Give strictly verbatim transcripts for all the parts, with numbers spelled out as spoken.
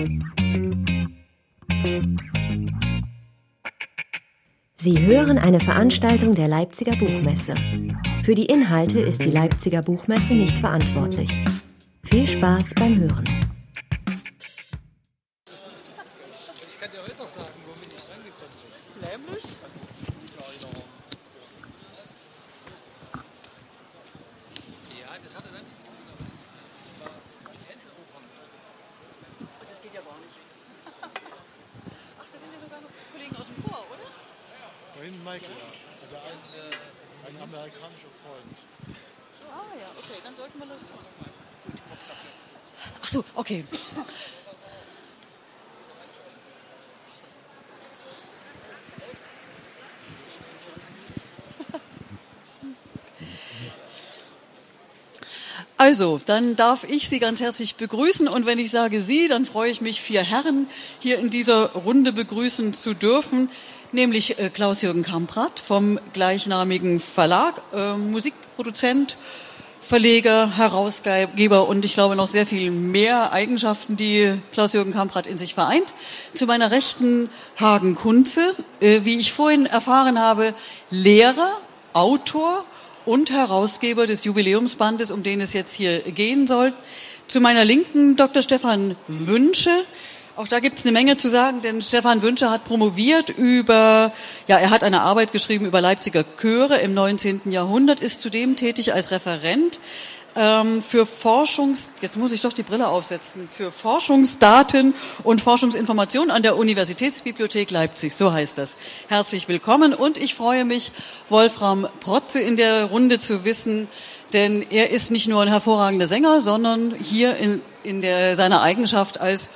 Sie hören eine Veranstaltung der Leipziger Buchmesse. Für die Inhalte ist die Leipziger Buchmesse nicht verantwortlich. Viel Spaß beim Hören. Ich kann dir heute noch sagen, womit ich rangekommen bin. Nämlich? Ja, das hatte dann nichts zu tun, aber das war mit Händeopern. Das geht ja gar nicht. Ach, das sind ja sogar noch Kollegen aus dem Chor, oder? Da hinten Michael, ja. Also ein, ein amerikanischer Freund. Ah ja, okay, dann sollten wir los. Gut. Ach so, okay. Also, dann darf ich Sie ganz herzlich begrüßen und wenn ich sage Sie, dann freue ich mich, vier Herren hier in dieser Runde begrüßen zu dürfen, nämlich äh, Klaus-Jürgen Kamprad vom gleichnamigen Verlag, äh, Musikproduzent, Verleger, Herausgeber und ich glaube noch sehr viel mehr Eigenschaften, die Klaus-Jürgen Kamprad in sich vereint. Zu meiner Rechten Hagen Kunze, äh, wie ich vorhin erfahren habe, Lehrer, Autor und Herausgeber des Jubiläumsbandes, um den es jetzt hier gehen soll. Zu meiner Linken Doktor Stefan Wünsche. Auch da gibt es eine Menge zu sagen, denn Stefan Wünsche hat promoviert über, ja, er hat eine Arbeit geschrieben über Leipziger Chöre im neunzehnten Jahrhundert, ist zudem tätig als Referent ähm, für Forschungs, jetzt muss ich doch die Brille aufsetzen, für Forschungsdaten und Forschungsinformation an der Universitätsbibliothek Leipzig, so heißt das. Herzlich willkommen und ich freue mich, Wolfram Protze in der Runde zu wissen, denn er ist nicht nur ein hervorragender Sänger, sondern hier in, in der, seiner Eigenschaft als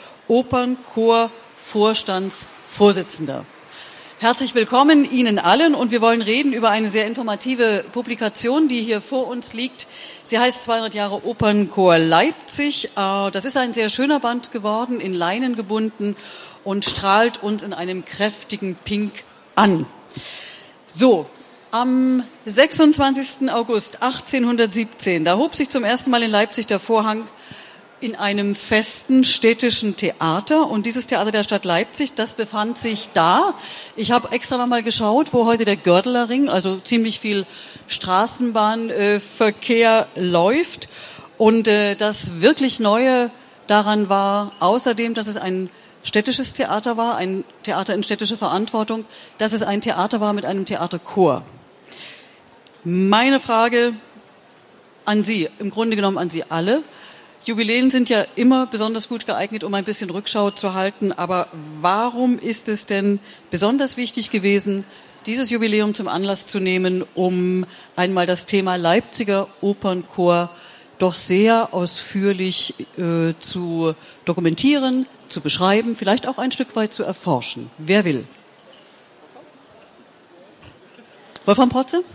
Opernchor-Vorstandsvorsitzender. Herzlich willkommen Ihnen allen und wir wollen reden über eine sehr informative Publikation, die hier vor uns liegt. Sie heißt zweihundert Jahre Opernchor Leipzig. Das ist ein sehr schöner Band geworden, in Leinen gebunden und strahlt uns in einem kräftigen Pink an. So, am sechsundzwanzigsten August achtzehnhundertsiebzehn, da hob sich zum ersten Mal in Leipzig der Vorhang in einem festen städtischen Theater und dieses Theater der Stadt Leipzig, das befand sich da. Ich habe extra noch mal geschaut, wo heute der Gördelerring, also ziemlich viel Straßenbahnverkehr äh, läuft und äh, das wirklich Neue daran war, außerdem, dass es ein städtisches Theater war, ein Theater in städtischer Verantwortung, dass es ein Theater war mit einem Theaterchor. Meine Frage an Sie, im Grunde genommen an Sie alle. Jubiläen sind ja immer besonders gut geeignet, um ein bisschen Rückschau zu halten. Aber warum ist es denn besonders wichtig gewesen, dieses Jubiläum zum Anlass zu nehmen, um einmal das Thema Leipziger Opernchor doch sehr ausführlich äh, zu dokumentieren, zu beschreiben, vielleicht auch ein Stück weit zu erforschen? Wer will? Wolfram Protze?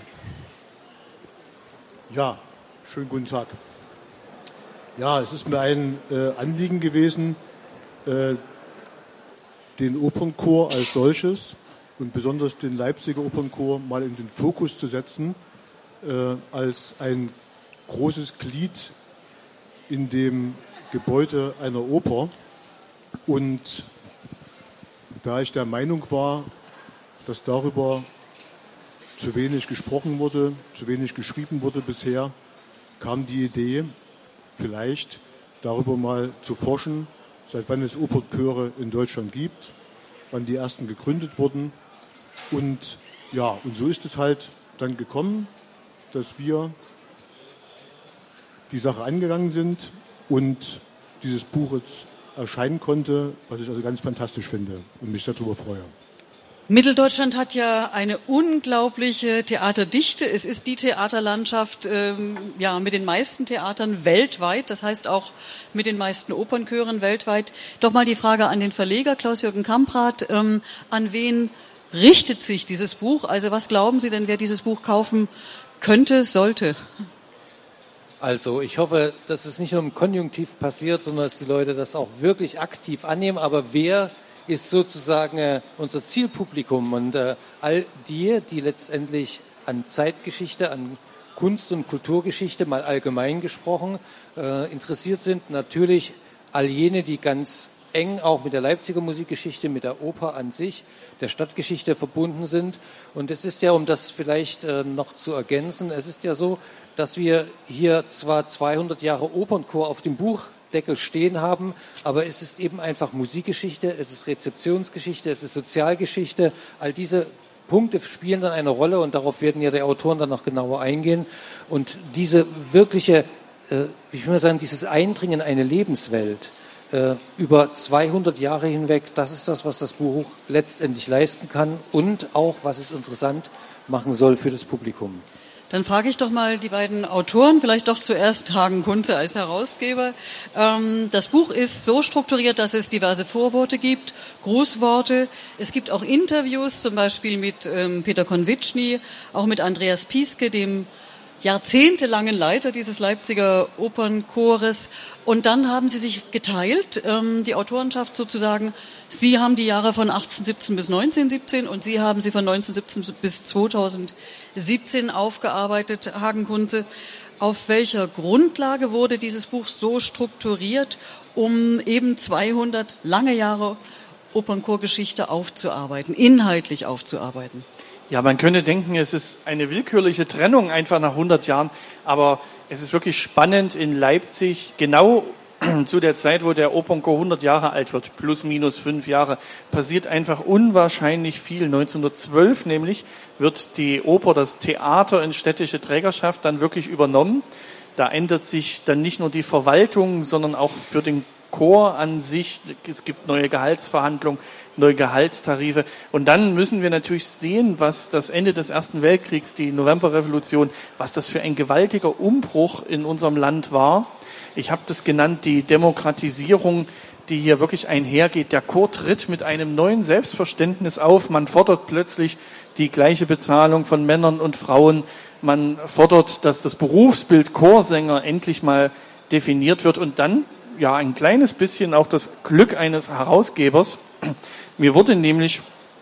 Ja, schönen guten Tag. Ja, es ist mir ein äh, Anliegen gewesen, äh, den Opernchor als solches und besonders den Leipziger Opernchor mal in den Fokus zu setzen, äh, als ein großes Glied in dem Gebäude einer Oper. Und da ich der Meinung war, dass darüber zu wenig gesprochen wurde, zu wenig geschrieben wurde bisher, kam die Idee, vielleicht darüber mal zu forschen, seit wann es Opernchöre in Deutschland gibt, wann die ersten gegründet wurden. Und ja, und so ist es halt dann gekommen, dass wir die Sache angegangen sind und dieses Buch jetzt erscheinen konnte, was ich also ganz fantastisch finde und mich darüber freue. Mitteldeutschland hat ja eine unglaubliche Theaterdichte. Es ist die Theaterlandschaft ähm, ja, mit den meisten Theatern weltweit, das heißt auch mit den meisten Opernchören weltweit. Doch mal die Frage an den Verleger Klaus-Jürgen Kamprad. Ähm, an wen richtet sich dieses Buch? Also was glauben Sie denn, wer dieses Buch kaufen könnte, sollte? Also ich hoffe, dass es nicht nur im Konjunktiv passiert, sondern dass die Leute das auch wirklich aktiv annehmen. Aber wer ist sozusagen äh, unser Zielpublikum und äh, all die, die letztendlich an Zeitgeschichte, an Kunst- und Kulturgeschichte mal allgemein gesprochen äh, interessiert sind, natürlich all jene, die ganz eng auch mit der Leipziger Musikgeschichte, mit der Oper an sich, der Stadtgeschichte verbunden sind. Und es ist ja, um das vielleicht äh, noch zu ergänzen, es ist ja so, dass wir hier zwar zweihundert Jahre Opernchor auf dem Buchdeckel stehen haben, aber es ist eben einfach Musikgeschichte, es ist Rezeptionsgeschichte, es ist Sozialgeschichte. All diese Punkte spielen dann eine Rolle und darauf werden ja die Autoren dann noch genauer eingehen. Und diese wirkliche, äh, wie will man sagen, dieses Eindringen in eine Lebenswelt äh, über zweihundert Jahre hinweg, das ist das, was das Buch letztendlich leisten kann und auch, was es interessant machen soll für das Publikum. Dann frage ich doch mal die beiden Autoren, vielleicht doch zuerst Hagen Kunze als Herausgeber. Ähm, das Buch ist so strukturiert, dass es diverse Vorworte gibt, Grußworte. Es gibt auch Interviews, zum Beispiel mit ähm, Peter Konvitschny, auch mit Andreas Pieske, dem jahrzehntelangen Leiter dieses Leipziger Opernchores. Und dann haben sie sich geteilt, ähm, die Autorenschaft sozusagen. Sie haben die Jahre von achtzehnhundertsiebzehn bis neunzehnhundertsiebzehn und Sie haben sie von neunzehnhundertsiebzehn bis zweitausendsiebzehn aufgearbeitet. Hagen Kunze, auf welcher Grundlage wurde dieses Buch so strukturiert, um eben zweihundert lange Jahre Opernchorgeschichte aufzuarbeiten, inhaltlich aufzuarbeiten? Ja, man könnte denken, es ist eine willkürliche Trennung einfach nach hundert Jahren, aber es ist wirklich spannend in Leipzig, genau zu der Zeit, wo der Opernchor hundert Jahre alt wird, plus minus fünf Jahre, passiert einfach unwahrscheinlich viel. neunzehnhundertzwölf nämlich wird die Oper, das Theater in städtische Trägerschaft dann wirklich übernommen. Da ändert sich dann nicht nur die Verwaltung, sondern auch für den Chor an sich. Es gibt neue Gehaltsverhandlungen, neue Gehaltstarife. Und dann müssen wir natürlich sehen, was das Ende des Ersten Weltkriegs, die Novemberrevolution, was das für ein gewaltiger Umbruch in unserem Land war. Ich habe das genannt, die Demokratisierung, die hier wirklich einhergeht. Der Chor tritt mit einem neuen Selbstverständnis auf. Man fordert plötzlich die gleiche Bezahlung von Männern und Frauen. Man fordert, dass das Berufsbild Chorsänger endlich mal definiert wird. Und dann, ja, ein kleines bisschen auch das Glück eines Herausgebers. Mir wurde nämlich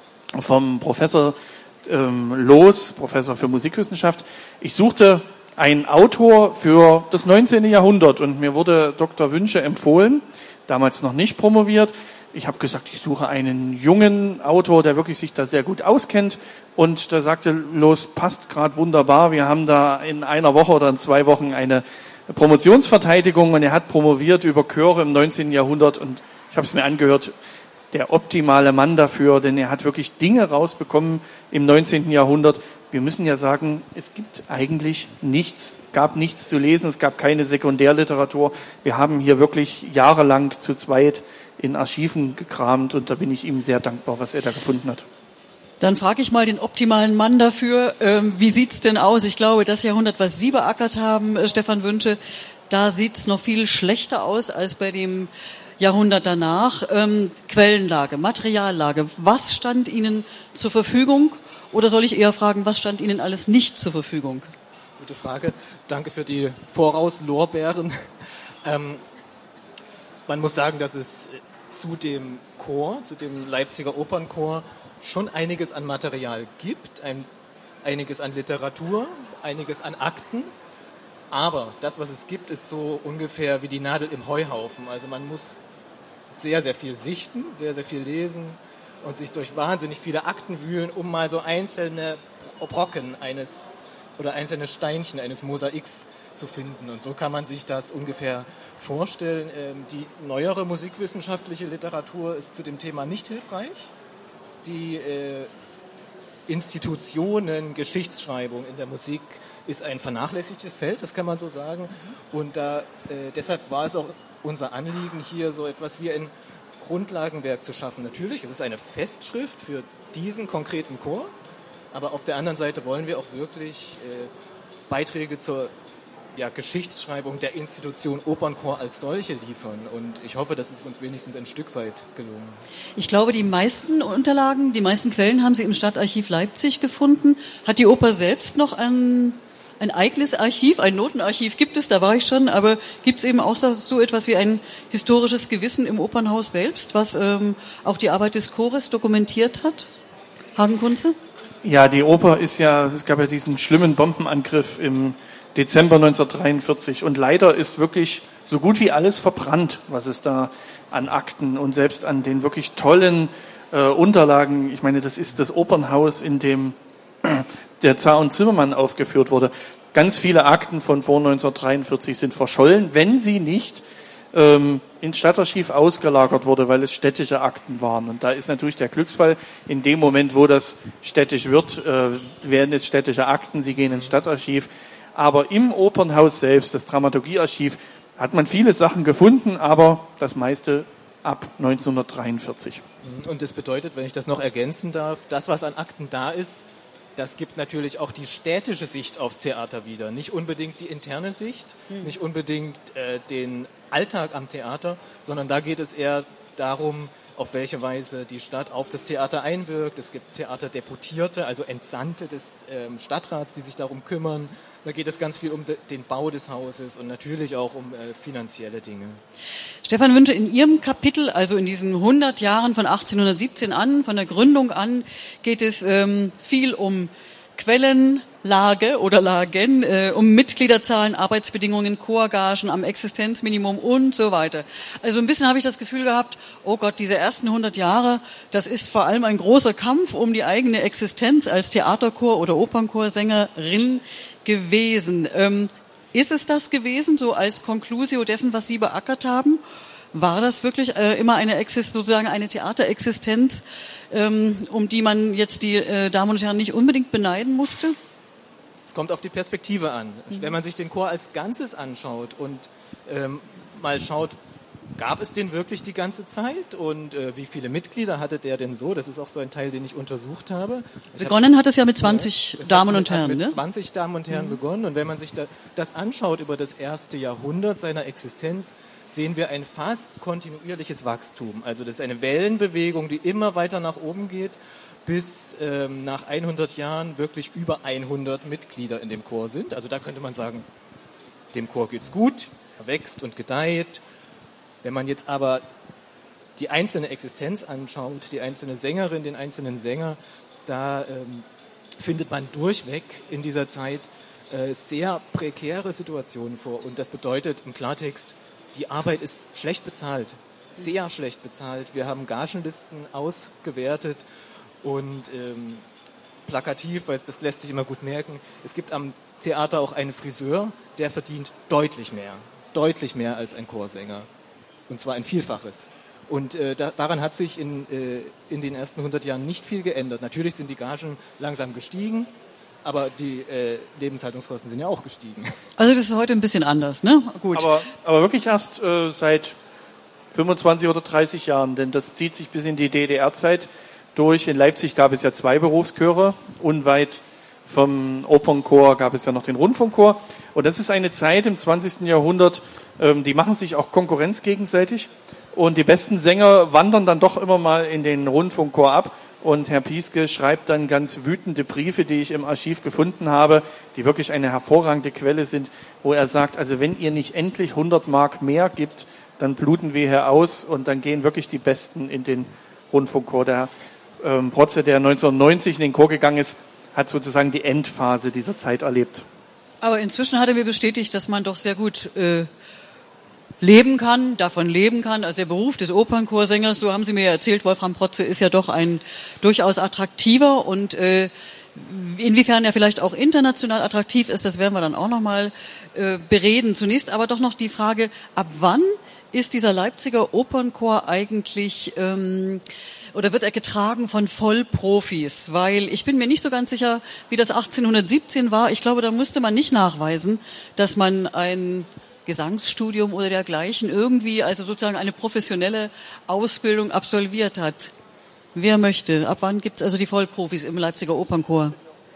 vom Professor ähm, Loos, Professor für Musikwissenschaft, ich suchte einen Autor für das neunzehnte Jahrhundert und mir wurde Doktor Wünsche empfohlen, damals noch nicht promoviert. Ich habe gesagt, ich suche einen jungen Autor, der wirklich sich da sehr gut auskennt. Und da sagte Loos, passt gerade wunderbar. Wir haben da in einer Woche oder in zwei Wochen eine Promotionsverteidigung und er hat promoviert über Chöre im neunzehnten Jahrhundert und ich habe es mir angehört, der optimale Mann dafür, denn er hat wirklich Dinge rausbekommen im neunzehnten Jahrhundert. Wir müssen ja sagen, es gibt eigentlich nichts, gab nichts zu lesen, es gab keine Sekundärliteratur. Wir haben hier wirklich jahrelang zu zweit in Archiven gekramt und da bin ich ihm sehr dankbar, was er da gefunden hat. Dann frage ich mal den optimalen Mann dafür. Ähm, wie sieht's denn aus? Ich glaube, das Jahrhundert, was Sie beackert haben, äh, Stefan Wünsche, da sieht's noch viel schlechter aus als bei dem Jahrhundert danach. Ähm, Quellenlage, Materiallage. Was stand Ihnen zur Verfügung? Oder soll ich eher fragen, was stand Ihnen alles nicht zur Verfügung? Gute Frage. Danke für die Vorauslorbeeren. Ähm, man muss sagen, dass es zu dem Chor, zu dem Leipziger Opernchor, schon einiges an Material gibt, ein, einiges an Literatur, einiges an Akten. Aber das, was es gibt, ist so ungefähr wie die Nadel im Heuhaufen. Also man muss sehr, sehr viel sichten, sehr, sehr viel lesen und sich durch wahnsinnig viele Akten wühlen, um mal so einzelne Brocken eines oder einzelne Steinchen eines Mosaiks zu finden. Und so kann man sich das ungefähr vorstellen. Die neuere musikwissenschaftliche Literatur ist zu dem Thema nicht hilfreich. Die äh, Institutionen, Geschichtsschreibung in der Musik ist ein vernachlässigtes Feld, das kann man so sagen. Und da, äh, deshalb war es auch unser Anliegen, hier so etwas wie ein Grundlagenwerk zu schaffen. Natürlich, es ist eine Festschrift für diesen konkreten Chor, aber auf der anderen Seite wollen wir auch wirklich äh, Beiträge zur ja, Geschichtsschreibung der Institution Opernchor als solche liefern. Und ich hoffe, das ist uns wenigstens ein Stück weit gelungen. Ich glaube, die meisten Unterlagen, die meisten Quellen haben Sie im Stadtarchiv Leipzig gefunden. Hat die Oper selbst noch ein, ein eigenes Archiv, ein Notenarchiv gibt es, da war ich schon, aber gibt es eben auch so etwas wie ein historisches Gewissen im Opernhaus selbst, was ähm, auch die Arbeit des Chores dokumentiert hat? Hagen Kunze? Ja, die Oper ist ja, es gab ja diesen schlimmen Bombenangriff im Dezember neunzehnhundertdreiundvierzig. Und leider ist wirklich so gut wie alles verbrannt, was es da an Akten und selbst an den wirklich tollen äh, Unterlagen, ich meine, das ist das Opernhaus, in dem äh, der Zar und Zimmermann aufgeführt wurde. Ganz viele Akten von vor neunzehnhundertdreiundvierzig sind verschollen, wenn sie nicht ähm, ins Stadtarchiv ausgelagert wurde, weil es städtische Akten waren. Und da ist natürlich der Glücksfall, in dem Moment, wo das städtisch wird, äh, werden es städtische Akten, sie gehen ins Stadtarchiv. Aber im Opernhaus selbst, das Dramaturgiearchiv, hat man viele Sachen gefunden, aber das meiste ab neunzehnhundertdreiundvierzig. Und das bedeutet, wenn ich das noch ergänzen darf, das, was an Akten da ist, das gibt natürlich auch die städtische Sicht aufs Theater wieder. Nicht unbedingt die interne Sicht, mhm. nicht unbedingt äh, den Alltag am Theater, sondern da geht es eher darum, auf welche Weise die Stadt auf das Theater einwirkt. Es gibt Theaterdeputierte, also Entsandte des ähm, Stadtrats, die sich darum kümmern. Da geht es ganz viel um de, den Bau des Hauses und natürlich auch um äh, finanzielle Dinge. Stefan Wünsche, in Ihrem Kapitel, also in diesen hundert Jahren von achtzehnhundertsiebzehn an, von der Gründung an, geht es ähm, viel um Quellenlage oder Lagen, äh, um Mitgliederzahlen, Arbeitsbedingungen, Chorgagen am Existenzminimum und so weiter. Also ein bisschen habe ich das Gefühl gehabt, oh Gott, diese ersten hundert Jahre, das ist vor allem ein großer Kampf um die eigene Existenz als Theaterchor oder Opernchorsängerin gewesen. Ähm, ist es das gewesen, so als Conclusio dessen, was Sie beackert haben? War das wirklich äh, immer eine Exist, sozusagen eine Theaterexistenz, ähm, um die man jetzt die äh, Damen und Herren nicht unbedingt beneiden musste? Es kommt auf die Perspektive an. Mhm. Wenn man sich den Chor als Ganzes anschaut und ähm, mal schaut, gab es den wirklich die ganze Zeit und äh, wie viele Mitglieder hatte der denn so? Das ist auch so ein Teil, den ich untersucht habe. Ich begonnen hab, hat es ja mit zwanzig ja, Damen und Herren, mit ne? zwanzig Damen und Herren mhm. begonnen. Und wenn man sich da, das anschaut über das erste Jahrhundert seiner Existenz, sehen wir ein fast kontinuierliches Wachstum. Also das ist eine Wellenbewegung, die immer weiter nach oben geht, bis ähm, nach hundert Jahren wirklich über hundert Mitglieder in dem Chor sind. Also da könnte man sagen, dem Chor geht's gut, er wächst und gedeiht. Wenn man jetzt aber die einzelne Existenz anschaut, die einzelne Sängerin, den einzelnen Sänger, da ähm, findet man durchweg in dieser Zeit äh, sehr prekäre Situationen vor. Und das bedeutet im Klartext, die Arbeit ist schlecht bezahlt, sehr schlecht bezahlt. Wir haben Gagenlisten ausgewertet und ähm, plakativ, weil das lässt sich immer gut merken, es gibt am Theater auch einen Friseur, der verdient deutlich mehr, deutlich mehr als ein Chorsänger. Und zwar ein Vielfaches. Und äh, da, daran hat sich in, äh, in den ersten hundert Jahren nicht viel geändert. Natürlich sind die Gagen langsam gestiegen, aber die äh, Lebenshaltungskosten sind ja auch gestiegen. Also das ist heute ein bisschen anders, ne? Gut. Aber, aber wirklich erst äh, seit fünfundzwanzig oder dreißig Jahren, denn das zieht sich bis in die D D R-Zeit durch. In Leipzig gab es ja zwei Berufschöre, unweit vom Opernchor gab es ja noch den Rundfunkchor. Und das ist eine Zeit im zwanzigsten Jahrhundert, ähm, die machen sich auch Konkurrenz gegenseitig. Und die besten Sänger wandern dann doch immer mal in den Rundfunkchor ab. Und Herr Pieske schreibt dann ganz wütende Briefe, die ich im Archiv gefunden habe, die wirklich eine hervorragende Quelle sind, wo er sagt, also wenn ihr nicht endlich hundert Mark mehr gibt, dann bluten wir hier aus und dann gehen wirklich die Besten in den Rundfunkchor. Der ähm, Protze, der neunzehnhundertneunzig in den Chor gegangen ist, hat sozusagen die Endphase dieser Zeit erlebt. Aber inzwischen hat er mir bestätigt, dass man doch sehr gut äh, leben kann, davon leben kann. Also der Beruf des Opernchorsängers, so haben Sie mir ja erzählt, Wolfram Protze ist ja doch ein durchaus attraktiver und äh, inwiefern er vielleicht auch international attraktiv ist, das werden wir dann auch nochmal äh, bereden. Zunächst aber doch noch die Frage, ab wann ist dieser Leipziger Opernchor eigentlich ähm, oder wird er getragen von Vollprofis? Weil ich bin mir nicht so ganz sicher, wie das achtzehnhundertsiebzehn war. Ich glaube, da musste man nicht nachweisen, dass man ein Gesangsstudium oder dergleichen irgendwie, also sozusagen eine professionelle Ausbildung absolviert hat. Wer möchte? Ab wann gibt es also die Vollprofis im Leipziger Opernchor?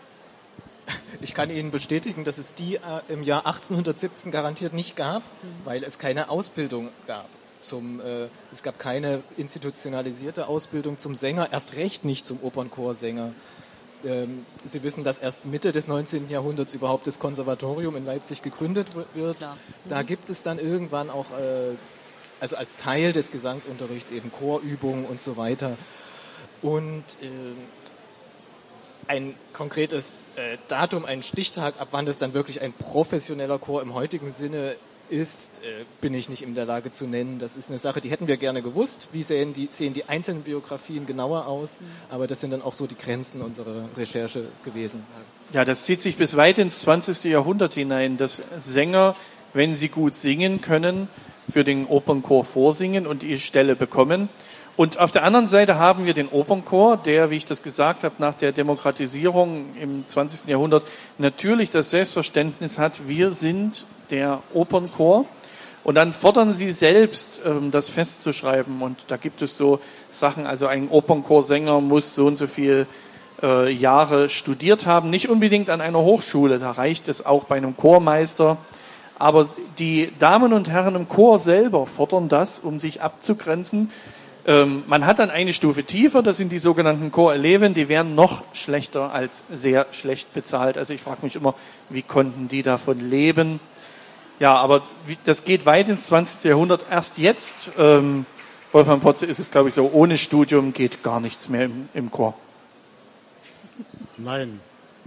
Ich kann Ihnen bestätigen, dass es die äh, im Jahr achtzehnhundertsiebzehn garantiert nicht gab, weil es keine Ausbildung gab. Zum, äh, es gab keine institutionalisierte Ausbildung zum Sänger, erst recht nicht zum Opernchorsänger. Ähm, Sie wissen, dass erst Mitte des neunzehnten Jahrhunderts überhaupt das Konservatorium in Leipzig gegründet wird. Mhm. Da gibt es dann irgendwann auch, äh, also als Teil des Gesangsunterrichts eben Chorübungen und so weiter. Und äh, ein konkretes äh, Datum, einen Stichtag, ab wann das dann wirklich ein professioneller Chor im heutigen Sinne ist, äh, bin ich nicht in der Lage zu nennen. Das ist eine Sache, die hätten wir gerne gewusst. Wie sehen die, sehen die einzelnen Biografien genauer aus? Aber das sind dann auch so die Grenzen unserer Recherche gewesen. Ja, das zieht sich bis weit ins zwanzigste Jahrhundert hinein, dass Sänger, wenn sie gut singen können, für den Opernchor vorsingen und die Stelle bekommen. Und auf der anderen Seite haben wir den Opernchor, der, wie ich das gesagt habe, nach der Demokratisierung im zwanzigsten Jahrhundert natürlich das Selbstverständnis hat, wir sind der Opernchor. Und dann fordern sie selbst, ähm, das festzuschreiben. Und da gibt es so Sachen, also ein Opernchorsänger muss so und so viel äh, Jahre studiert haben. Nicht unbedingt an einer Hochschule, da reicht es auch bei einem Chormeister. Aber die Damen und Herren im Chor selber fordern das, um sich abzugrenzen. Ähm, man hat dann eine Stufe tiefer, das sind die sogenannten Choreleven, die werden noch schlechter als sehr schlecht bezahlt. Also ich frage mich immer, wie konnten die davon leben? Ja, aber wie, das geht weit ins zwanzigste Jahrhundert. Erst jetzt, ähm, Wolfgang Potze, ist es, glaube ich, so, ohne Studium geht gar nichts mehr im, im Chor. Nein.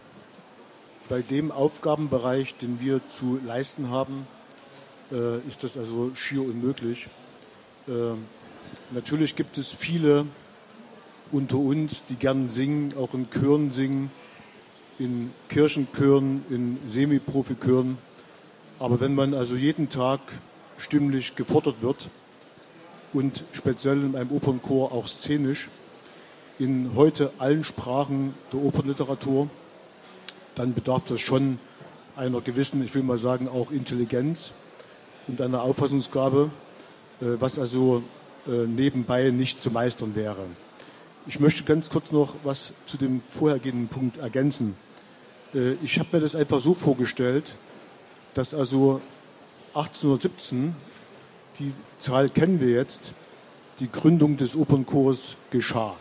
Bei dem Aufgabenbereich, den wir zu leisten haben, äh, ist das also schier unmöglich. Äh, natürlich gibt es viele unter uns, die gern singen, auch in Chören singen, in Kirchenchören, in Semiprofichören. Aber wenn man also jeden Tag stimmlich gefordert wird und speziell in einem Opernchor auch szenisch in heute allen Sprachen der Opernliteratur, dann bedarf das schon einer gewissen, ich will mal sagen, auch Intelligenz und einer Auffassungsgabe, was also nebenbei nicht zu meistern wäre. Ich möchte ganz kurz noch was zu dem vorhergehenden Punkt ergänzen. Ich habe mir das einfach so vorgestellt, dass also achtzehnhundertsiebzehn, die Zahl kennen wir jetzt, die Gründung des Opernchors geschah.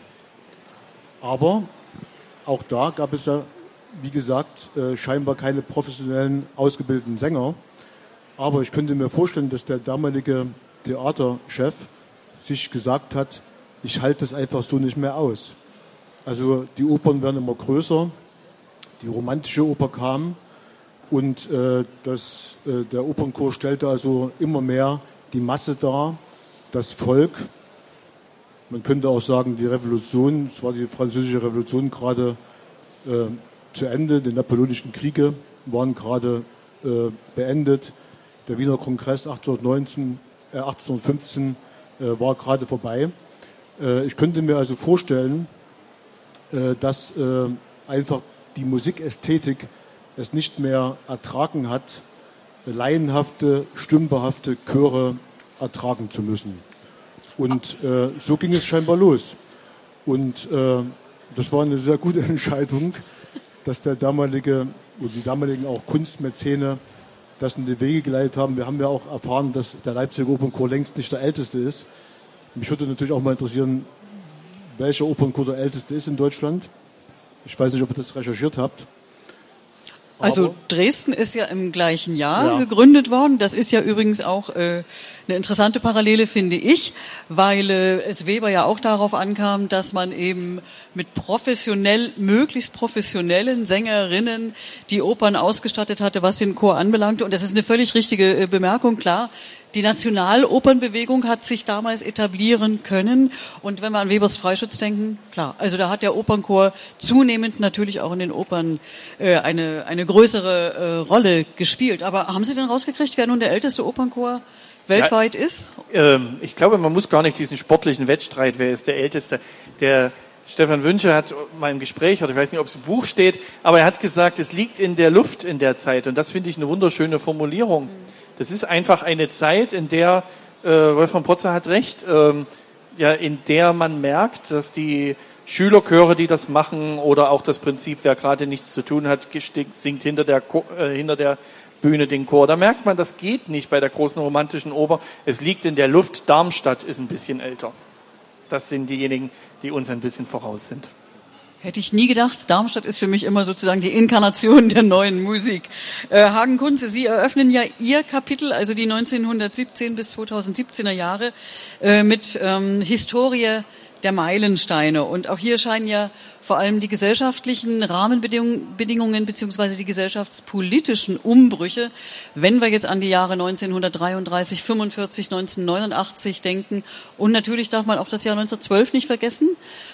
Aber auch da gab es ja, wie gesagt, scheinbar keine professionellen, ausgebildeten Sänger. Aber ich könnte mir vorstellen, dass der damalige Theaterchef sich gesagt hat, ich halte das einfach so nicht mehr aus. Also die Opern werden immer größer, die romantische Oper kam und äh, das, äh, der Opernchor stellte also immer mehr die Masse dar, das Volk. Man könnte auch sagen, die Revolution, es war die französische Revolution gerade äh, zu Ende, die napoleonischen Kriege waren gerade äh, beendet, der Wiener Kongress achtzehnhundertneunzehn, äh, achtzehnhundertfünfzehn äh, war gerade vorbei. Äh, ich könnte mir also vorstellen, äh, dass äh, einfach die Musikästhetik es nicht mehr ertragen hat, laienhafte, stümperhafte Chöre ertragen zu müssen. Und äh, so ging es scheinbar los. Und äh, das war eine sehr gute Entscheidung, dass der damalige oder die damaligen auch Kunstmäzene das in die Wege geleitet haben. Wir haben ja auch erfahren, dass der Leipziger Opernchor längst nicht der älteste ist. Mich würde natürlich auch mal interessieren, welcher Opernchor der älteste ist in Deutschland. Ich weiß nicht, ob ihr das recherchiert habt. Also Dresden ist ja im gleichen Jahr Ja. gegründet worden. Das ist ja übrigens auch äh, eine interessante Parallele, finde ich, weil äh, es Weber ja auch darauf ankam, dass man eben mit professionell, möglichst professionellen Sängerinnen die Opern ausgestattet hatte, was den Chor anbelangte. Und das ist eine völlig richtige äh, Bemerkung, klar. Die Nationalopernbewegung hat sich damals etablieren können. Und wenn wir an Webers Freischutz denken, klar, also da hat der Opernchor zunehmend natürlich auch in den Opern äh, eine, eine größere äh, Rolle gespielt. Aber haben Sie denn rausgekriegt, wer nun der älteste Opernchor weltweit Ja, ist? Ähm, ich glaube, man muss gar nicht diesen sportlichen Wettstreit, wer ist der Älteste. Der Stefan Wünsche hat mal im Gespräch, oder ich weiß nicht, ob es im Buch steht, aber er hat gesagt, es liegt in der Luft in der Zeit. Und das finde ich eine wunderschöne Formulierung. Das ist einfach eine Zeit, in der, äh, Wolfgang Potzer hat recht, ähm, ja, in der man merkt, dass die Schülerchöre, die das machen, oder auch das Prinzip, wer gerade nichts zu tun hat, singt hinter der, äh, hinter der Bühne den Chor. Da merkt man, das geht nicht bei der großen romantischen Oper. Es liegt in der Luft. Darmstadt ist ein bisschen älter. Das sind diejenigen, die uns ein bisschen voraus sind. Hätte ich nie gedacht. Darmstadt ist für mich immer sozusagen die Inkarnation der neuen Musik. Äh, Hagen Kunze, Sie eröffnen ja Ihr Kapitel, also die neunzehnhundertsiebzehn bis zweitausendsiebzehner Jahre, äh, mit ähm, Historie der Meilensteine. Und auch hier scheinen ja vor allem die gesellschaftlichen Rahmenbedingungen beziehungsweise die gesellschaftspolitischen Umbrüche, wenn wir jetzt an die Jahre neunzehnhundertdreiunddreißig, fünfundvierzig, neunzehnhundertneunundachtzig denken und natürlich darf man auch das Jahr neunzehnhundertzwölf nicht vergessen,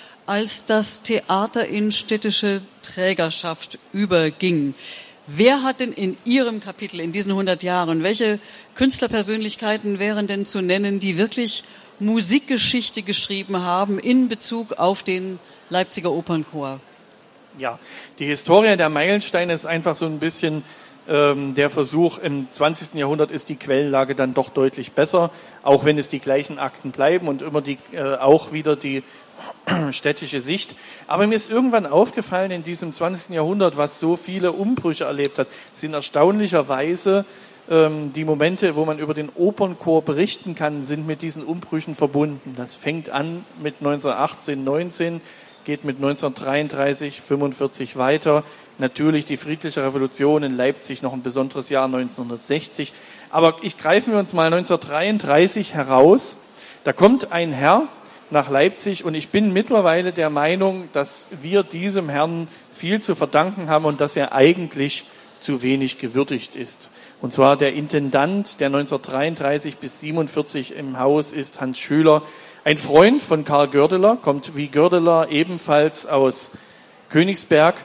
als das Theater in städtische Trägerschaft überging. Wer hat denn in Ihrem Kapitel in diesen hundert Jahren, welche Künstlerpersönlichkeiten wären denn zu nennen, die wirklich Musikgeschichte geschrieben haben in Bezug auf den Leipziger Opernchor? Ja, die Historie der Meilensteine ist einfach so ein bisschen ähm, der Versuch, im zwanzigsten Jahrhundert ist die Quellenlage dann doch deutlich besser, auch wenn es die gleichen Akten bleiben und immer die äh, auch wieder die städtische Sicht. Aber mir ist irgendwann aufgefallen in diesem zwanzigsten Jahrhundert, was so viele Umbrüche erlebt hat, sind erstaunlicherweise ähm, die Momente, wo man über den Opernchor berichten kann, sind mit diesen Umbrüchen verbunden. Das fängt an mit neunzehnhundertachtzehn, neunzehn, geht mit neunzehnhundertdreiunddreißig, fünfundvierzig weiter. Natürlich die friedliche Revolution in Leipzig, noch ein besonderes Jahr neunzehnhundertsechzig. Aber ich greifen wir uns mal neunzehnhundertdreiunddreißig heraus. Da kommt ein Herr nach Leipzig und ich bin mittlerweile der Meinung, dass wir diesem Herrn viel zu verdanken haben und dass er eigentlich zu wenig gewürdigt ist. Und zwar der Intendant, der neunzehnhundertdreiunddreißig bis siebenundvierzig im Haus ist, Hans Schüler, ein Freund von Karl Gördeler, kommt wie Gördeler ebenfalls aus Königsberg.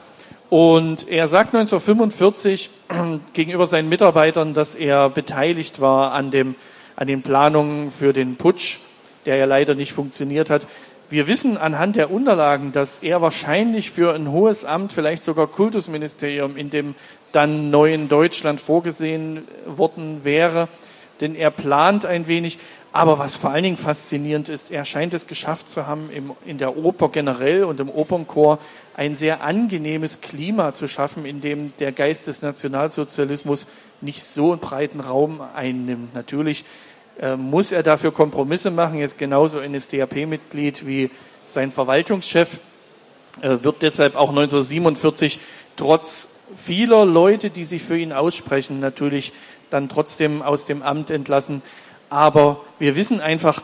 Und er sagt neunzehnhundertfünfundvierzig gegenüber seinen Mitarbeitern, dass er beteiligt war an dem, an den Planungen für den Putsch, der ja leider nicht funktioniert hat. Wir wissen anhand der Unterlagen, dass er wahrscheinlich für ein hohes Amt, vielleicht sogar Kultusministerium in dem dann neuen Deutschland vorgesehen worden wäre, denn er plant ein wenig. Aber was vor allen Dingen faszinierend ist, er scheint es geschafft zu haben, im, in der Oper generell und im Opernchor ein sehr angenehmes Klima zu schaffen, in dem der Geist des Nationalsozialismus nicht so einen breiten Raum einnimmt. Natürlich äh, muss er dafür Kompromisse machen, er ist genauso ein N S D A P-Mitglied wie sein Verwaltungschef, äh, wird deshalb auch neunzehnhundertsiebenundvierzig trotz vieler Leute, die sich für ihn aussprechen, natürlich dann trotzdem aus dem Amt entlassen. Aber wir wissen einfach,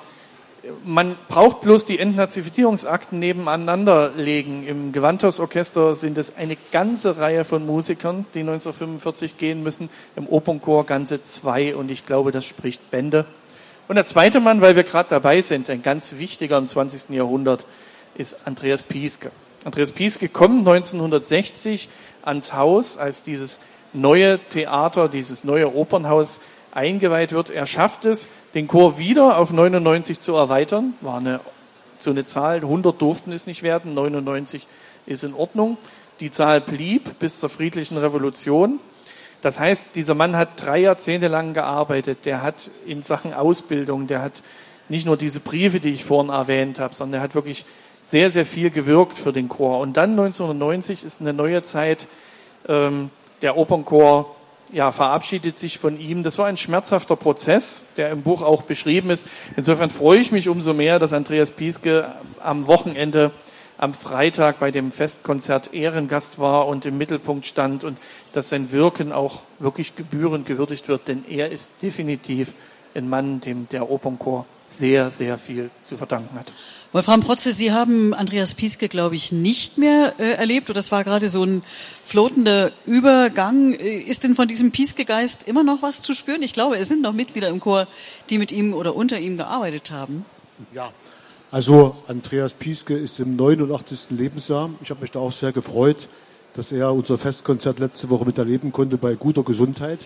man braucht bloß die Entnazifizierungsakten nebeneinander legen. Im Gewandhausorchester sind es eine ganze Reihe von Musikern, die neunzehnhundertfünfundvierzig gehen müssen, im Opernchor ganze zwei und ich glaube, das spricht Bände. Und der zweite Mann, weil wir gerade dabei sind, ein ganz wichtiger im zwanzigsten Jahrhundert, ist Andreas Pieske. Andreas Pieske kommt neunzehnhundertsechzig ans Haus, als dieses neue Theater, dieses neue Opernhaus eingeweiht wird. Er schafft es, den Chor wieder auf neunundneunzig zu erweitern. War eine, so eine Zahl, hundert durften es nicht werden, neunundneunzig ist in Ordnung. Die Zahl blieb bis zur friedlichen Revolution. Das heißt, dieser Mann hat drei Jahrzehnte lang gearbeitet. Der hat in Sachen Ausbildung, der hat nicht nur diese Briefe, die ich vorhin erwähnt habe, sondern er hat wirklich sehr, sehr viel gewirkt für den Chor. Und dann neunzehnhundertneunzig ist eine neue Zeit. Ähm, der Opernchor ja, verabschiedet sich von ihm. Das war ein schmerzhafter Prozess, der im Buch auch beschrieben ist. Insofern freue ich mich umso mehr, dass Andreas Pieske am Wochenende, am Freitag bei dem Festkonzert Ehrengast war und im Mittelpunkt stand und dass sein Wirken auch wirklich gebührend gewürdigt wird, denn er ist definitiv ein Mann, dem der Opernchor sehr, sehr viel zu verdanken hat. Wolfram Protze, Sie haben Andreas Pieske, glaube ich, nicht mehr äh, erlebt, oder das war gerade so ein flotender Übergang. Ist denn von diesem Pieske-Geist immer noch was zu spüren? Ich glaube, es sind noch Mitglieder im Chor, die mit ihm oder unter ihm gearbeitet haben. Ja, also Andreas Pieske ist im neunundachtzigsten Lebensjahr. Ich habe mich da auch sehr gefreut, dass er unser Festkonzert letzte Woche miterleben konnte bei guter Gesundheit.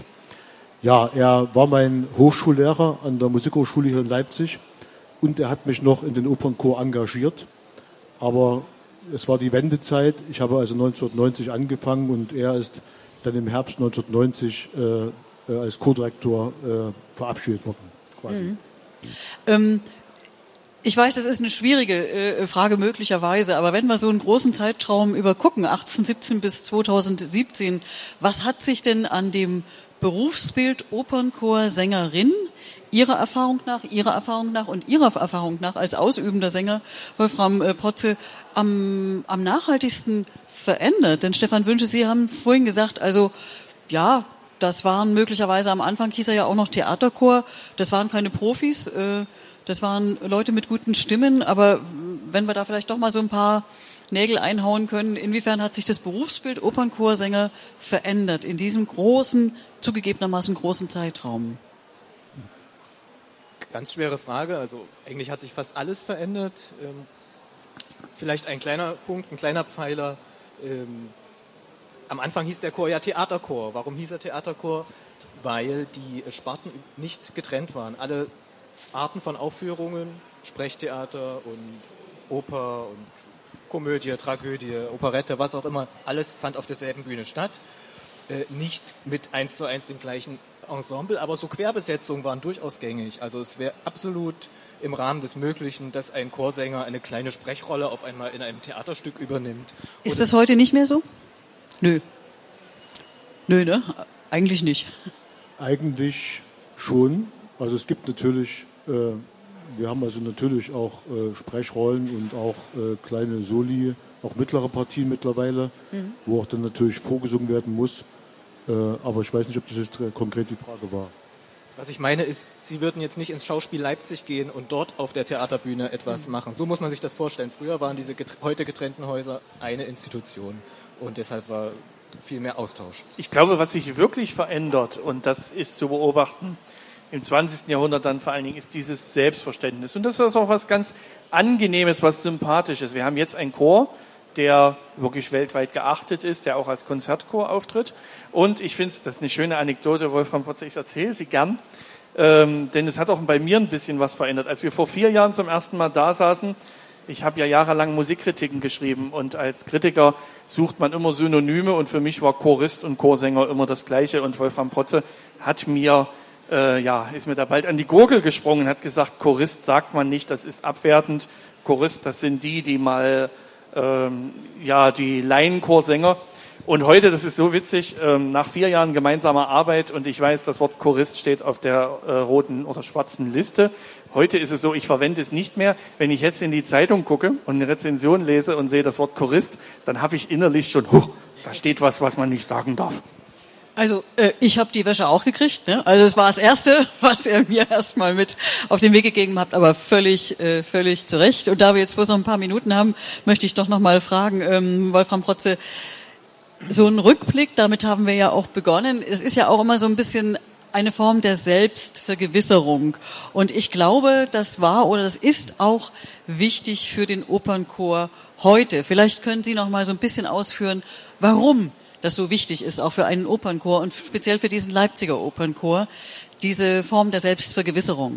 Ja, er war mein Hochschullehrer an der Musikhochschule hier in Leipzig. Und er hat mich noch in den Opernchor engagiert. Aber es war die Wendezeit. Ich habe also neunzehnhundertneunzig angefangen und er ist dann im Herbst neunzehnhundertneunzig äh, als Chordirektor äh, verabschiedet worden. Quasi. Mhm. Ähm, ich weiß, das ist eine schwierige äh, Frage möglicherweise, aber wenn wir so einen großen Zeitraum übergucken, achtzehnhundertsiebzehn bis zweitausendsiebzehn, was hat sich denn an dem Berufsbild Opernchor Sängerin Ihrer Erfahrung nach, Ihrer Erfahrung nach und Ihrer Erfahrung nach als ausübender Sänger, Wolfram Protze, am, am nachhaltigsten verändert? Denn Stefan Wünsche, Sie haben vorhin gesagt, also ja, das waren möglicherweise am Anfang, hieß er ja auch noch Theaterchor, das waren keine Profis, äh, das waren Leute mit guten Stimmen, aber wenn wir da vielleicht doch mal so ein paar Nägel einhauen können, inwiefern hat sich das Berufsbild Opernchorsänger verändert in diesem großen, zugegebenermaßen großen Zeitraum? Ganz schwere Frage. Also eigentlich hat sich fast alles verändert. Ähm, vielleicht ein kleiner Punkt, ein kleiner Pfeiler. Ähm, am Anfang hieß der Chor ja Theaterchor. Warum hieß er Theaterchor? Weil die Sparten nicht getrennt waren. Alle Arten von Aufführungen, Sprechtheater und Oper und Komödie, Tragödie, Operette, was auch immer, alles fand auf derselben Bühne statt. Äh, nicht mit eins zu eins dem gleichen Ensemble, aber so Querbesetzungen waren durchaus gängig. Also es wäre absolut im Rahmen des Möglichen, dass ein Chorsänger eine kleine Sprechrolle auf einmal in einem Theaterstück übernimmt. Ist das heute nicht mehr so? Nö. Nö, ne? Eigentlich nicht. Eigentlich schon. Also es gibt natürlich, äh, wir haben also natürlich auch äh, Sprechrollen und auch äh, kleine Soli, auch mittlere Partien mittlerweile, mhm. wo auch dann natürlich vorgesungen werden muss. Äh, aber ich weiß nicht, ob das jetzt konkret die Frage war. Was ich meine ist, Sie würden jetzt nicht ins Schauspiel Leipzig gehen und dort auf der Theaterbühne etwas mhm. machen. So muss man sich das vorstellen. Früher waren diese get- heute getrennten Häuser eine Institution und deshalb war viel mehr Austausch. Ich glaube, was sich wirklich verändert, und das ist zu beobachten, im zwanzigsten Jahrhundert dann vor allen Dingen, ist dieses Selbstverständnis. Und das ist auch was ganz Angenehmes, was Sympathisches. Wir haben jetzt einen Chor, der wirklich weltweit geachtet ist, der auch als Konzertchor auftritt. Und ich finde es, das ist eine schöne Anekdote, Wolfram Protze, ich erzähle sie gern, ähm, denn es hat auch bei mir ein bisschen was verändert. Als wir vor vier Jahren zum ersten Mal da saßen, ich habe ja jahrelang Musikkritiken geschrieben und als Kritiker sucht man immer Synonyme und für mich war Chorist und Chorsänger immer das Gleiche und Wolfram Protze hat mir, äh, ja, ist mir da bald an die Gurgel gesprungen, hat gesagt, Chorist sagt man nicht, das ist abwertend. Chorist, das sind die, die mal Ähm, ja, die Laienchorsänger. Und heute, das ist so witzig, ähm, nach vier Jahren gemeinsamer Arbeit und ich weiß, das Wort Chorist steht auf der äh, roten oder schwarzen Liste. Heute ist es so, ich verwende es nicht mehr. Wenn ich jetzt in die Zeitung gucke und eine Rezension lese und sehe das Wort Chorist, dann habe ich innerlich schon, huh, da steht was, was man nicht sagen darf. Also äh, ich habe die Wäsche auch gekriegt, ne? Also das war das Erste, was ihr mir erstmal mit auf den Weg gegeben habt, aber völlig, äh, völlig zu Recht. Und da wir jetzt bloß noch ein paar Minuten haben, möchte ich doch noch mal fragen, ähm, Wolfram Protze, so ein Rückblick, damit haben wir ja auch begonnen. Es ist ja auch immer so ein bisschen eine Form der Selbstvergewisserung. Und ich glaube, das war oder das ist auch wichtig für den Opernchor heute. Vielleicht können Sie noch mal so ein bisschen ausführen, warum das so wichtig ist, auch für einen Opernchor und speziell für diesen Leipziger Opernchor, diese Form der Selbstvergewisserung.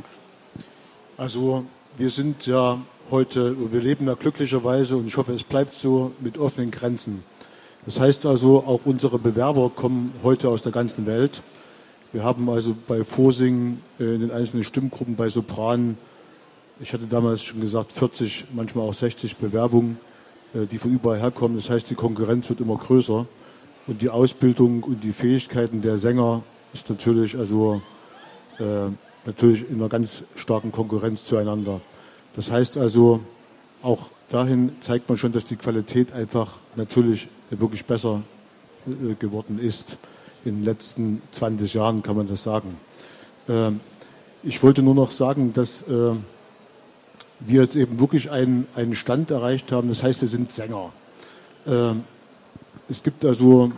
Also wir sind ja heute, wir leben ja glücklicherweise und ich hoffe, es bleibt so mit offenen Grenzen. Das heißt also, auch unsere Bewerber kommen heute aus der ganzen Welt. Wir haben also bei Vorsingen in den einzelnen Stimmgruppen, bei Sopranen, ich hatte damals schon gesagt, vierzig, manchmal auch sechzig Bewerbungen, die von überall herkommen. Das heißt, die Konkurrenz wird immer größer. Und die Ausbildung und die Fähigkeiten der Sänger ist natürlich also äh, natürlich in einer ganz starken Konkurrenz zueinander. Das heißt also, auch dahin zeigt man schon, dass die Qualität einfach natürlich wirklich besser äh, geworden ist. In den letzten zwanzig Jahren kann man das sagen. Äh, ich wollte nur noch sagen, dass äh, wir jetzt eben wirklich einen, einen Stand erreicht haben. Das heißt, wir sind Sänger. Äh, Es gibt also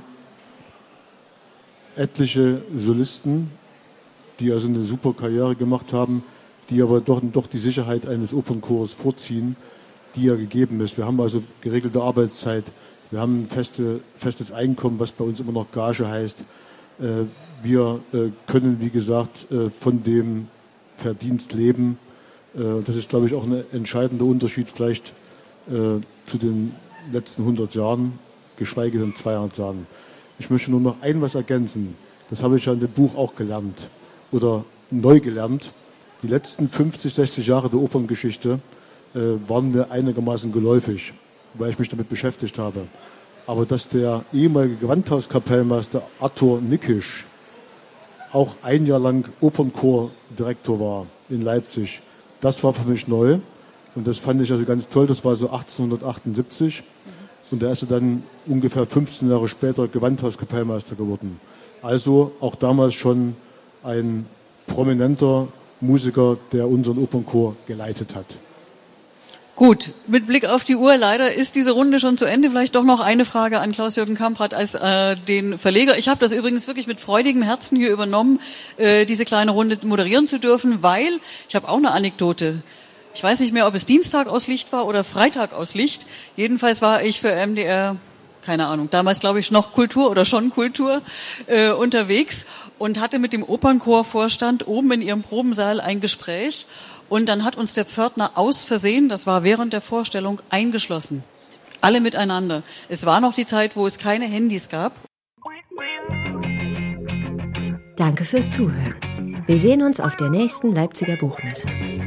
etliche Solisten, die also eine super Karriere gemacht haben, die aber doch, doch die Sicherheit eines Opernchors vorziehen, die ja gegeben ist. Wir haben also geregelte Arbeitszeit, wir haben feste, festes Einkommen, was bei uns immer noch Gage heißt. Wir können, wie gesagt, von dem Verdienst leben. Das ist, glaube ich, auch ein entscheidender Unterschied vielleicht zu den letzten hundert Jahren. Geschweige denn zweihundert Jahren. Ich möchte nur noch ein was ergänzen. Das habe ich ja in dem Buch auch gelernt oder neu gelernt. Die letzten fünfzig, sechzig Jahre der Operngeschichte äh, waren mir einigermaßen geläufig, weil ich mich damit beschäftigt habe. Aber dass der ehemalige Gewandhauskapellmeister Arthur Nikisch auch ein Jahr lang Opernchordirektor war in Leipzig, das war für mich neu. Und das fand ich also ganz toll. Das war so achtzehnhundertachtundsiebzig. Und er ist dann ungefähr fünfzehn Jahre später Gewandhauskapellmeister geworden. Also auch damals schon ein prominenter Musiker, der unseren Opernchor geleitet hat. Gut, mit Blick auf die Uhr, leider ist diese Runde schon zu Ende. Vielleicht doch noch eine Frage an Klaus-Jürgen Kamprad als äh, den Verleger. Ich habe das übrigens wirklich mit freudigem Herzen hier übernommen, äh, diese kleine Runde moderieren zu dürfen, weil ich habe auch eine Anekdote. Ich weiß nicht mehr, ob es Dienstag aus Licht war oder Freitag aus Licht. Jedenfalls war ich für M D R, keine Ahnung, damals glaube ich noch Kultur oder schon Kultur äh, unterwegs und hatte mit dem Opernchorvorstand oben in ihrem Probensaal ein Gespräch. Und dann hat uns der Pförtner aus Versehen, das war während der Vorstellung, eingeschlossen. Alle miteinander. Es war noch die Zeit, wo es keine Handys gab. Danke fürs Zuhören. Wir sehen uns auf der nächsten Leipziger Buchmesse.